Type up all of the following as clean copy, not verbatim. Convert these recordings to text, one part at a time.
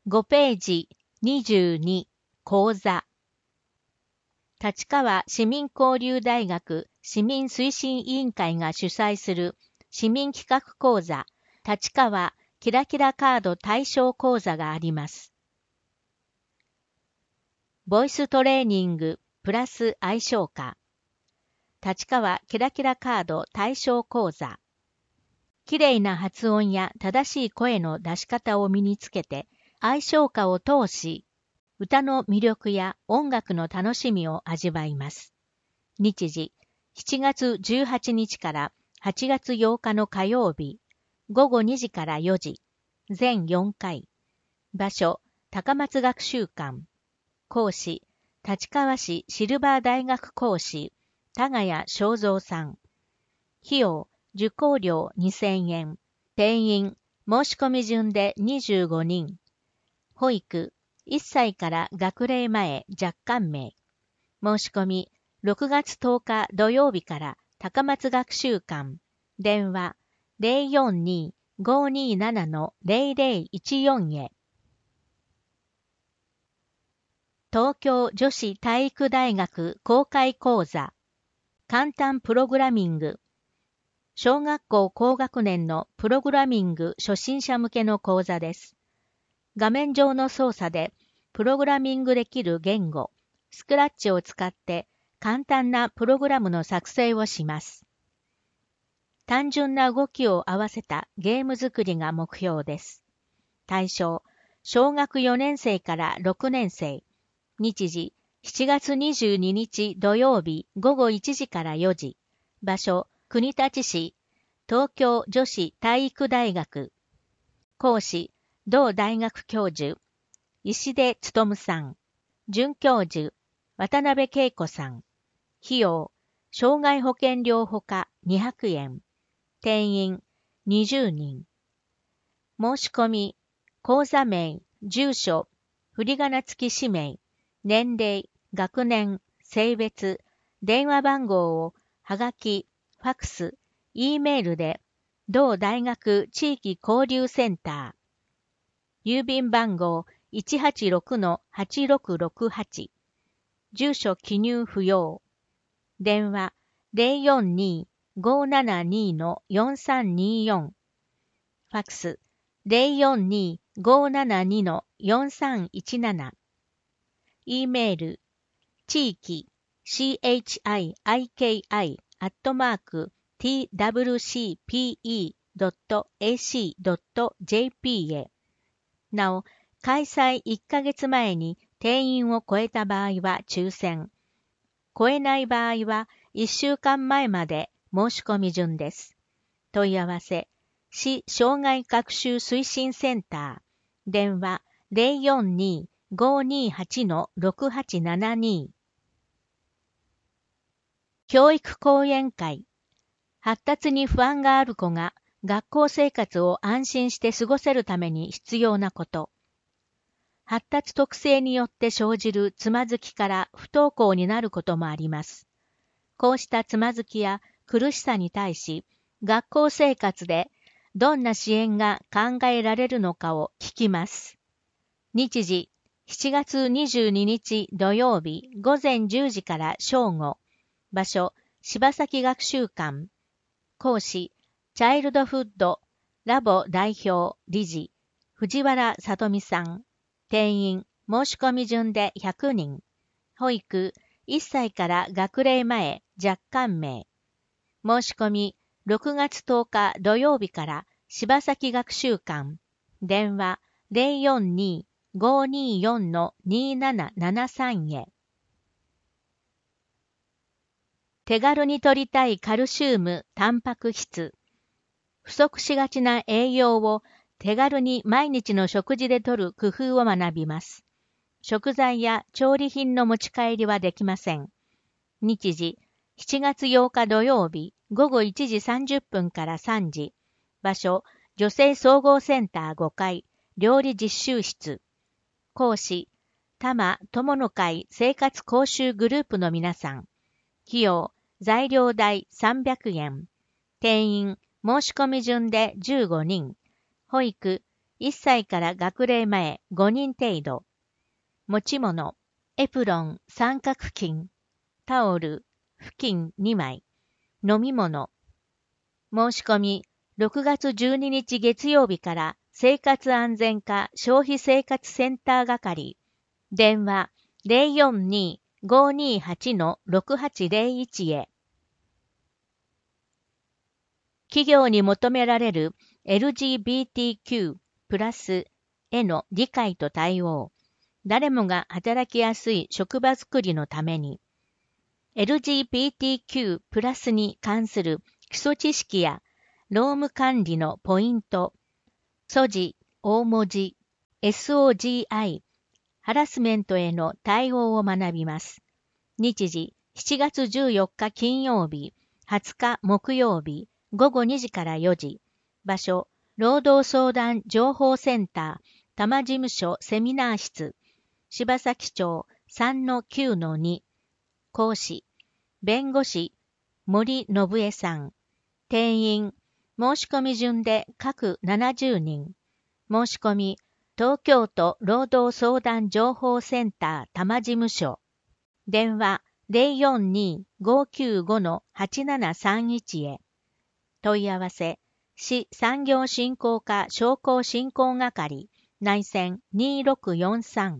5ページ22講座立川市民交流大学市民推進委員会が主催する市民企画講座立川キラキラカード対象講座があります。ボイストレーニングプラス愛称歌立川キラキラカード対象講座きれいな発音や正しい声の出し方を身につけて愛称歌を通し、歌の魅力や音楽の楽しみを味わいます。日時、7月18日から8月8日の火曜日、午後2時から4時、全4回。場所、高松学習館。講師、立川市シルバー大学講師、田谷正三さん。費用、受講料2000円。定員、申し込み順で25人。保育、1歳から学齢前若干名。申し込み、6月10日土曜日から高松学習館。電話、042-527-0014 へ。東京女子体育大学公開講座。簡単プログラミング。小学校高学年のプログラミング初心者向けの講座です。画面上の操作でプログラミングできる言語、スクラッチを使って簡単なプログラムの作成をします。単純な動きを合わせたゲーム作りが目標です。対象、小学4年生から6年生。日時、7月22日土曜日午後1時から4時。場所、国立市、東京女子体育大学。講師、同大学教授、石出勉さん。准教授、渡辺恵子さん。費用、障害保険料ほか200円。定員、20人。申し込み、講座名、住所、振り仮名付き氏名、年齢、学年、性別、電話番号をはがき、ファクス、E メールで、同大学地域交流センター。郵便番号 186-8668。住所記入不要。電話 042-572-4324。ファクス 042-572-4317。E メール、地域、chiki.twcpe.ac.jp へ。なお、開催1ヶ月前に定員を超えた場合は抽選。超えない場合は1週間前まで申し込み順です。問い合わせ、市障害学習推進センター。電話 042-528-6872。教育講演会。発達に不安がある子が学校生活を安心して過ごせるために必要なこと。発達特性によって生じるつまずきから不登校になることもあります。こうしたつまずきや苦しさに対し、学校生活でどんな支援が考えられるのかを聞きます。日時、7月22日土曜日午前10時から正午。場所、柴崎学習館。講師、チャイルドフッドラボ代表理事、藤原さとみさん。定員、申し込み順で100人。保育、1歳から学齢前若干名。申し込み、6月10日土曜日から柴崎学習館。電話、042-524-2773 へ。手軽に摂りたいカルシウム、タンパク質。不足しがちな栄養を手軽に毎日の食事で摂る工夫を学びます。食材や調理品の持ち帰りはできません。日時、7月8日土曜日午後1時30分から3時。場所、女性総合センター5階、料理実習室。講師、多摩友の会生活講習グループの皆さん。費用、材料代300円。定員、申し込み順で15人。保育、 1歳から学齢前5人程度。持ち物、エプロン三角巾、タオル、布巾2枚。飲み物。申し込み、6月12日月曜日から生活安全課消費生活センター係。電話 042-528-6801 へ。企業に求められる LGBTQ+ への理解と対応。誰もが働きやすい職場づくりのために、LGBTQ+ に関する基礎知識や労務管理のポイント、素字、大文字、SOGI、ハラスメントへの対応を学びます。日時、7月14日金曜日、20日木曜日、午後2時から4時。場所、労働相談情報センター、多摩事務所セミナー室、柴崎町 3-9-2。講師、弁護士、森信江さん。定員、申し込み順で各70人。申し込み、東京都労働相談情報センター多摩事務所。電話 042-595-8731 へ。問い合わせ、市産業振興課商工振興係、内線2643。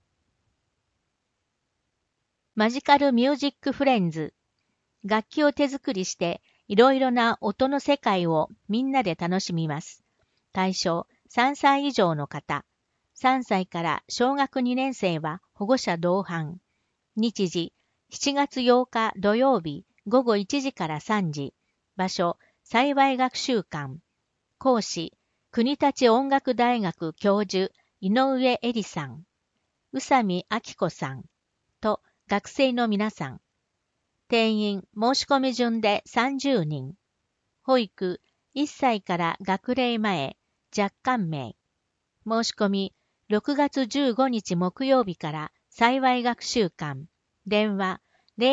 マジカルミュージックフレンズ。楽器を手作りしていろいろな音の世界をみんなで楽しみます。対象3歳以上の方。3歳から小学2年生は保護者同伴。日時7月8日土曜日午後1時から3時。場所幸学習館。講師国立音楽大学教授井上恵里さん。宇佐美明子さん。と学生の皆さん。定員申し込み順で30人。保育1歳から学齢前若干名。申し込み6月15日木曜日から幸学習館。電話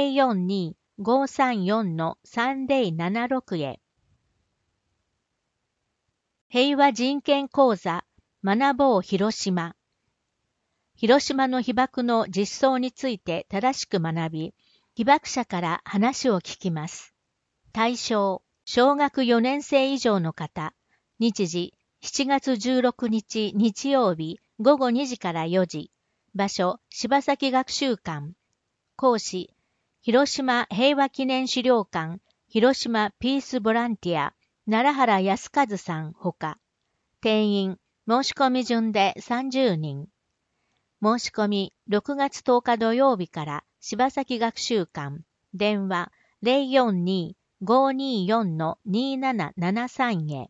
042-534-3076 へ。平和人権講座学ぼう広島。広島の被爆の実相について正しく学び、被爆者から話を聞きます。対象、小学4年生以上の方。日時、7月16日日曜日午後2時から4時。場所、柴崎学習館。講師、広島平和記念資料館、広島ピースボランティア、奈良原康和さんほか。定員、申し込み順で30人。申し込み6月10日土曜日から柴崎学習館。電話 042-524-2773 へ。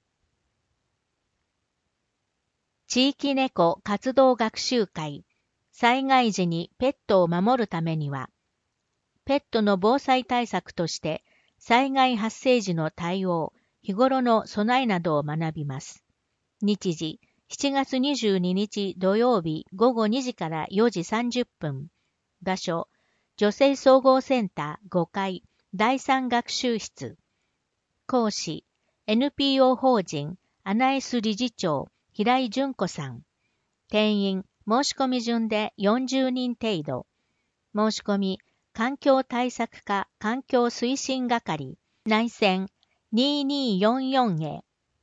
地域猫活動学習会。災害時にペットを守るためには、ペットの防災対策として、災害発生時の対応、日頃の備えなどを学びます。日時、7月22日土曜日午後2時から4時30分。場所、女性総合センター5階第3学習室。講師、NPO 法人アナエス理事長平井純子さん。定員、申し込み順で40人程度。申し込み、環境対策課環境推進係、内線2244へ。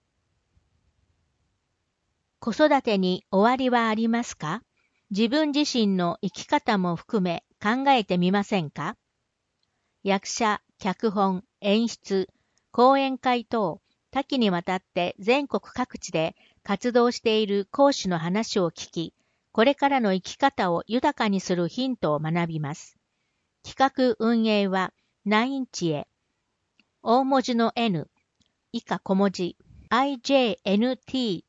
子育てに終わりはありますか？自分自身の生き方も含め考えてみませんか？役者、脚本、演出、講演会等、多岐にわたって全国各地で活動している講師の話を聞き、これからの生き方を豊かにするヒントを学びます。企画運営は9知恵。大文字の N、以下小文字、IJNTJE。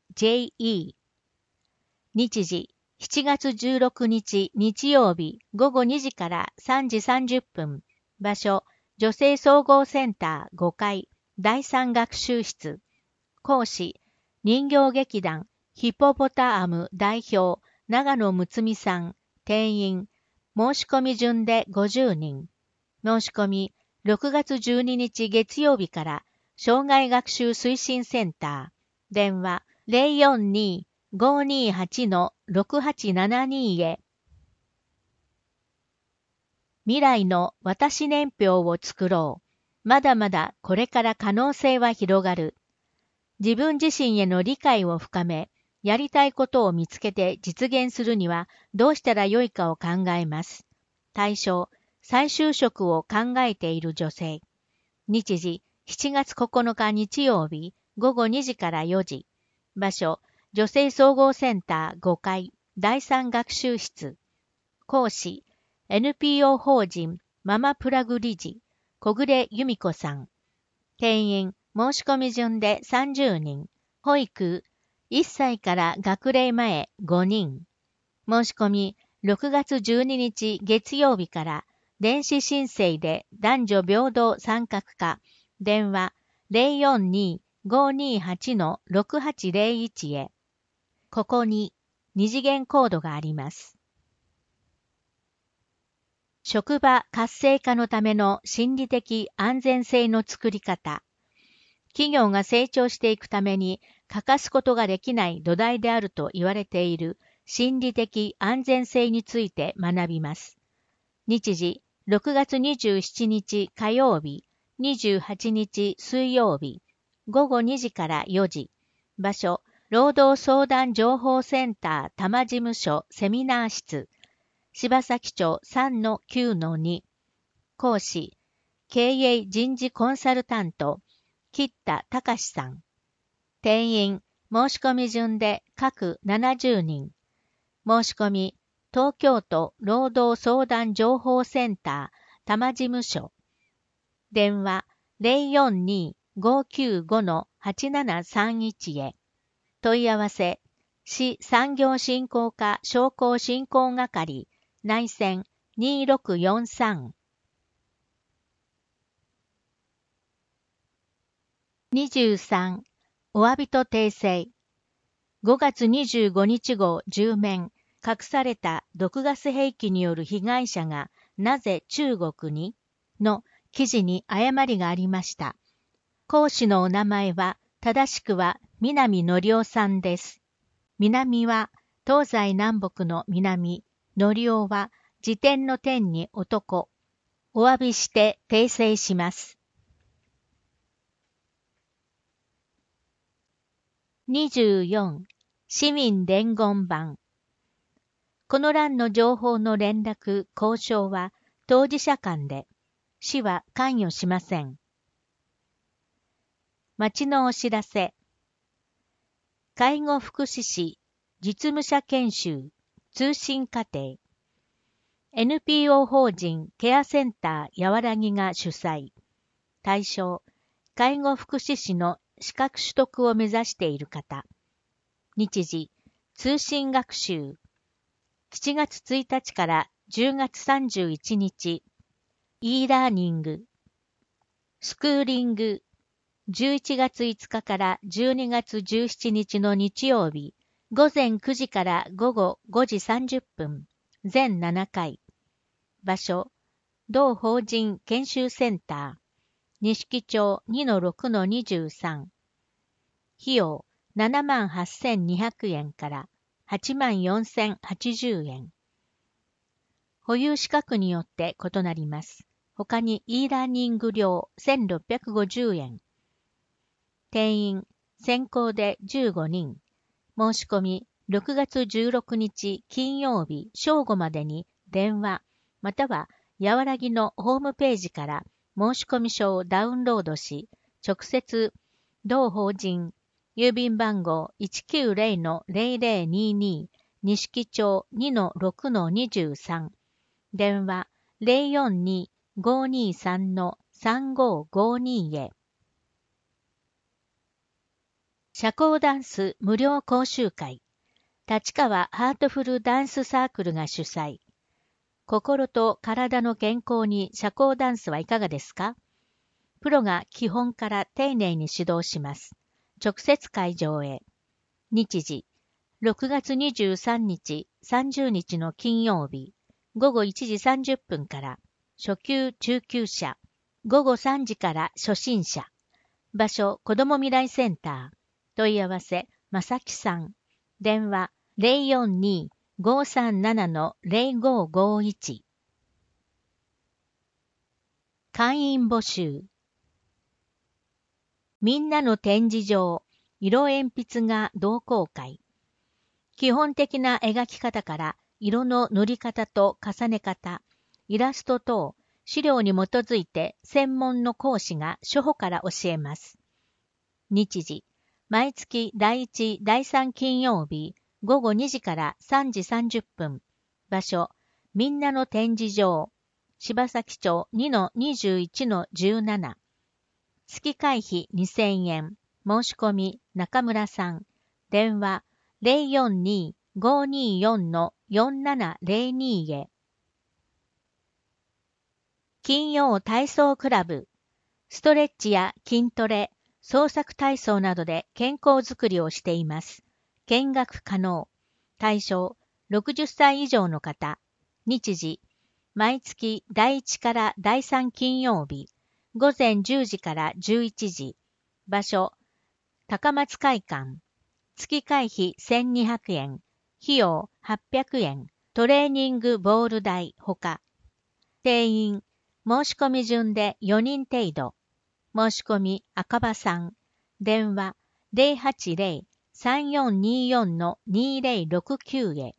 日時、7月16日日曜日午後2時から3時30分。場所、女性総合センター5階第3学習室。講師、人形劇団ヒポポタアム代表長野睦美さん。定員、申し込み順で50人。申し込み、6月12日月曜日から障害学習推進センター。電話 528-6872 へ。未来の私年表を作ろう。まだまだこれから可能性は広がる。自分自身への理解を深め、やりたいことを見つけて実現するにはどうしたらよいかを考えます。対象、再就職を考えている女性。日時、7月9日日曜日、午後2時から4時。場所、女性総合センター5階、第3学習室。講師、NPO 法人ママプラグ理事、小暮由美子さん。定員、申し込み順で30人。保育、1歳から学齢前5人。申し込み、6月12日月曜日から電子申請で男女平等参画課、電話 042-528-6801 へ。ここに二次元コードがあります。職場活性化のための心理的安全性の作り方。企業が成長していくために欠かすことができない土台であると言われている心理的安全性について学びます。日時、6月27日火曜日、28日水曜日、午後2時から4時。場所、労働相談情報センター多摩事務所セミナー室。柴崎町 3-9-2。講師、経営人事コンサルタント、吉田隆さん。定員、申し込み順で各70人。申し込み、東京都労働相談情報センター多摩事務所。電話 042-595-8731 へ。問い合わせ、市産業振興課商工振興係内線2643。23. お詫びと訂正。5月25日号10面、隠された毒ガス兵器による被害者がなぜ中国にの記事に誤りがありました。講師のお名前は正しくは南則夫さんです。南は東西南北の南、則夫は辞典の点に男。お詫びして訂正します。24. 市民伝言板。この欄の情報の連絡、交渉は当事者間で、市は関与しません。町のお知らせ。介護福祉士、実務者研修、通信課程。NPO 法人ケアセンターやわらぎが主催。対象、介護福祉士の資格取得を目指している方。日時、通信学習。7月1日から10月31日。e ラーニング。スクーリング。11月5日から12月17日の日曜日。午前9時から午後5時30分。全7回。場所、同法人研修センター。錦町 2-6-23。費用、78,200円から84,080円。保有資格によって異なります。他に e ラーニング料1,650円。定員、先行で15人。申し込み、6月16日金曜日正午までに電話、またはやわらぎのホームページから申込書をダウンロードし、直接、同法人、郵便番号 190-0022 錦町 2-6-23 電話 042-523-3552 へ。社交ダンス無料講習会。立川ハートフルダンスサークルが主催。心と体の健康に社交ダンスはいかがですか？プロが基本から丁寧に指導します。直接会場へ。日時、6月23日、30日の金曜日、午後1時30分から、初級・中級者、午後3時から初心者。場所、子ども未来センター。問い合わせ、まさきさん。 電話042-537-0551。会員募集。みんなの展示場、色鉛筆画同好会。基本的な描き方から色の塗り方と重ね方、イラスト等、資料に基づいて専門の講師が初歩から教えます。日時、毎月第1、第3金曜日、午後2時から3時30分。場所、みんなの展示場、柴崎町 2-21-17。月会費2000円。申し込み、中村さん。電話、042-524-4702 へ。金曜体操クラブ。ストレッチや筋トレ、創作体操などで健康づくりをしています。見学可能。対象、60歳以上の方。日時、毎月第1から第3金曜日、午前10時から11時。場所、高松会館。月会費1200円。費用800円。トレーニングボール代ほか。定員、申し込み順で4人程度。申し込み赤羽さん。電話080-3424-2069 へ。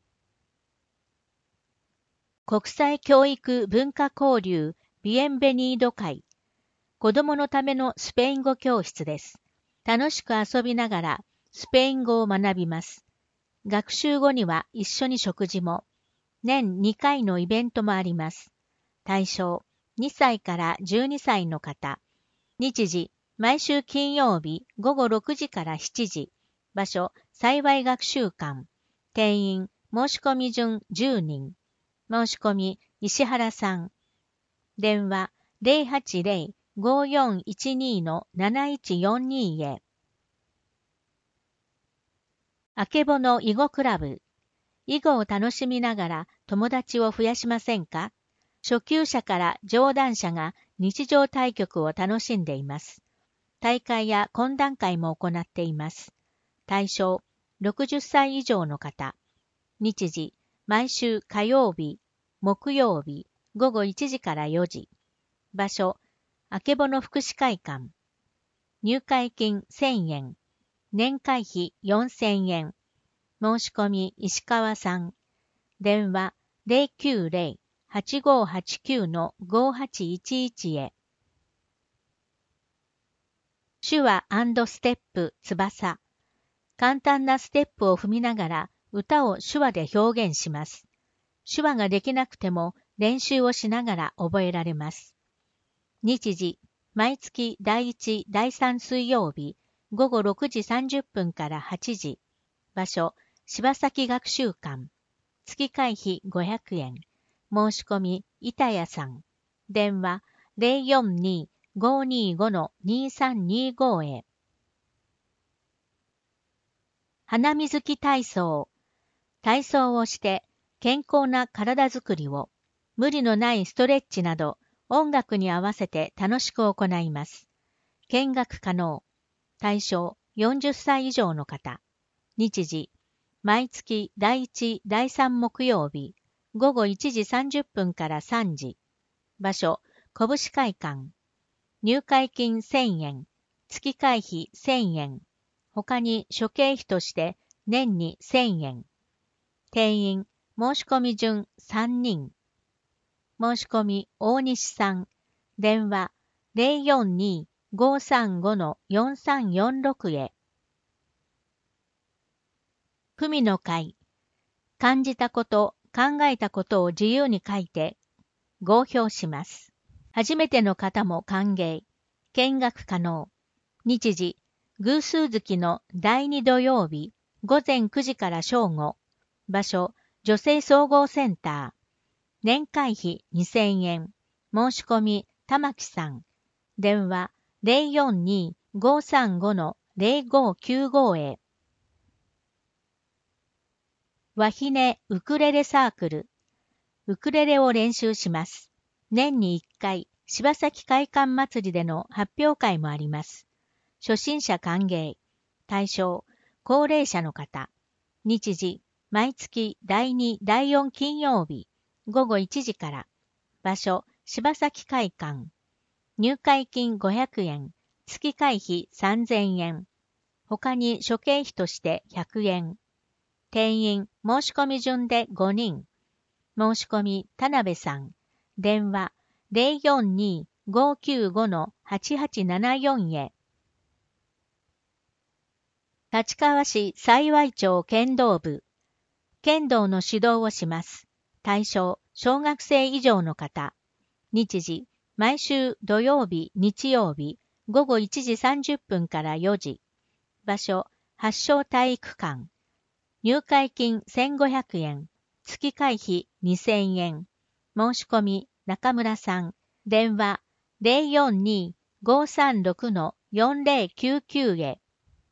国際教育文化交流ビエンベニード会。子供のためのスペイン語教室です。楽しく遊びながらスペイン語を学びます。学習後には一緒に食事も。年2回のイベントもあります。対象、2歳から12歳の方。日時、毎週金曜日午後6時から7時。場所、幸い学習館。定員、申し込み順10人。申し込み、石原さん。電話、080-5412-7142 へ。あけぼの囲碁クラブ。囲碁を楽しみながら友達を増やしませんか？初級者から上段者が日常対局を楽しんでいます。大会や懇談会も行っています。対象、60歳以上の方。日時、毎週火曜日、木曜日、午後1時から4時。場所、あけぼの福祉会館。入会金1000円。年会費4000円。申し込み石川さん。電話090-8589-5811 へ。手話&ステップ翼。簡単なステップを踏みながら歌を手話で表現します。手話ができなくても練習をしながら覚えられます。日時、毎月第1、第3水曜日、午後6時30分から8時。場所、柴崎学習館。月会費500円。申し込み、板谷さん。電話、042-525-2325 へ。花水木体操。体操をして健康な体づくりを、無理のないストレッチなど、音楽に合わせて楽しく行います。見学可能。対象、40歳以上の方。日時、毎月第1、第3木曜日、午後1時30分から3時。場所、拳会館。入会金1000円。月会費1000円。他に諸経費として年に1000円。定員、申し込み順3人。申し込み大西さん。電話042-535-4346 へ。文の会。感じたこと、考えたことを自由に書いて合評します。初めての方も歓迎。見学可能。日時、偶数月の第2土曜日、午前9時から正午。場所、女性総合センター。年会費2000円。申し込み、玉木さん。電話042-535-0595 へ。和ひねウクレレサークル。ウクレレを練習します。年に1回、柴崎会館祭りでの発表会もあります。初心者歓迎。対象、高齢者の方。 日時、毎月第2、第4金曜日、午後1時から。場所、柴崎会館。入会金500円、月会費3000円。他に諸経費として100円。定員、申し込み順で5人。申し込み、田辺さん。電話、042-595-8874へ。立川市幸町剣道部。剣道の指導をします。対象、小学生以上の方。日時、毎週土曜日、日曜日、午後1時30分から4時。場所、発祥体育館。入会金1500円、月会費2000円。申し込み、中村さん。電話、042-536-4099へ。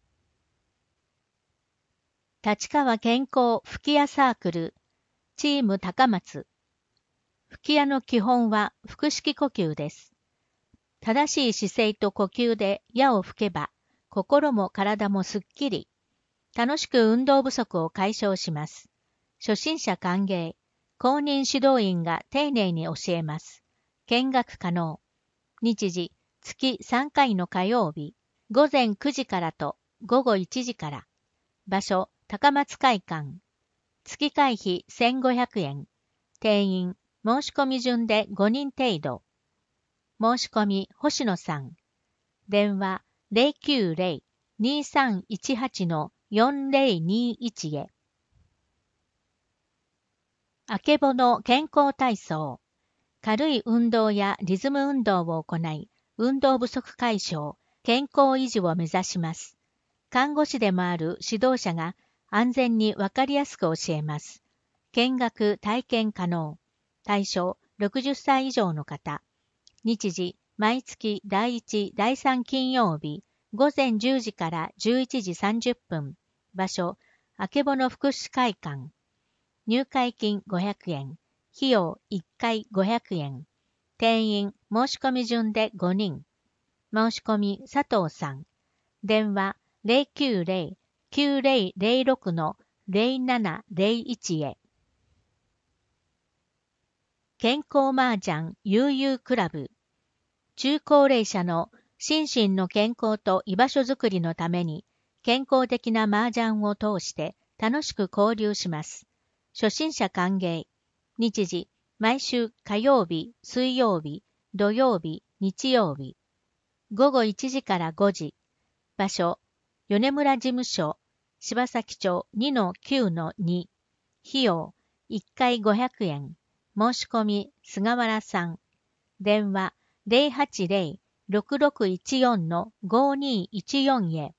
立川健康吹き矢サークル、チーム高松。吹き矢の基本は腹式呼吸です。正しい姿勢と呼吸で矢を吹けば、心も体もすっきり。楽しく運動不足を解消します。初心者歓迎。公認指導員が丁寧に教えます。見学可能。日時、月3回の火曜日、午前9時からと午後1時から。場所、高松会館。月会費1500円。定員、申し込み順で5人程度。申し込み、星野さん。電話、090-2318-4021へ。あけぼの健康体操。軽い運動やリズム運動を行い、運動不足解消、健康維持を目指します。看護師でもある指導者が安全にわかりやすく教えます。見学・体験可能。対象、60歳以上の方。日時、毎月第1、第3金曜日、午前10時から11時30分。場所、あけぼの福祉会館。入会金500円。費用1回500円。定員、申し込み順で5人。申し込み、佐藤さん。電話、090-9006-0701へ。健康麻雀悠々クラブ。中高齢者の心身の健康と居場所づくりのために、健康的な麻雀を通して楽しく交流します。初心者歓迎。日時、毎週火曜日、水曜日、土曜日、日曜日。午後1時から5時。場所、米村事務所、柴崎町 2-9-2。費用、1回500円。申し込み、菅原さん。電話、080-6614-5214へ。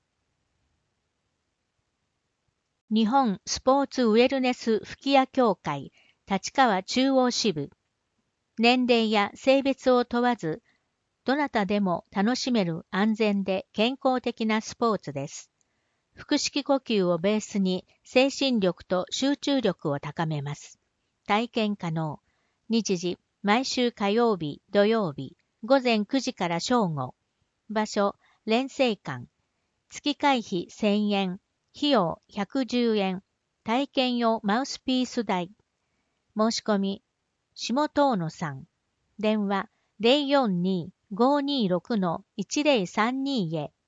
日本スポーツウェルネス吹き矢協会立川中央支部。年齢や性別を問わず、どなたでも楽しめる安全で健康的なスポーツです。腹式呼吸をベースに精神力と集中力を高めます。体験可能。日時、毎週火曜日、土曜日、午前9時から正午。場所、連成館。月会費1000円。費用110円。体験用マウスピース代。申し込み、下遠野さん。電話、042-526-1032へ。